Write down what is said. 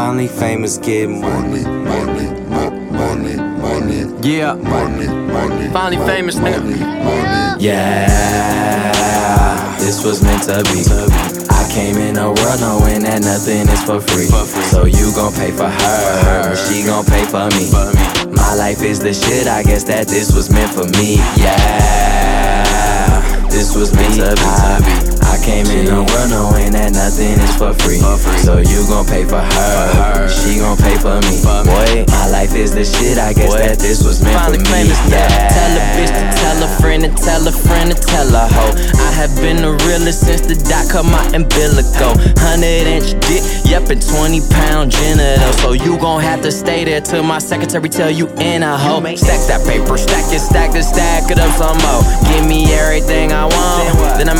Finally famous, get money. Yeah, finally famous, nigga. Yeah, this was meant to be. I came in the world knowing that nothing is for free. So you gon' pay for her, but she gon' pay for me. My life is the shit, I guess that this was meant for me. Yeah, this was meant to be. I came in the world knowing that nothing is for free. So you gon' pay for her, she gon' pay for me. Boy, my life is the shit, I guess that this was meant for me. Yeah. Tell a bitch to tell a friend and tell a friend to tell a hoe. I have been the realest since the dot cut my umbilical. 100-inch dick, yep, and 20-pound genitals. So you gon' have to stay there till my secretary tell you in a hoe. Stack that paper, stack it, stack it up some more. Give me everything I want, then I'm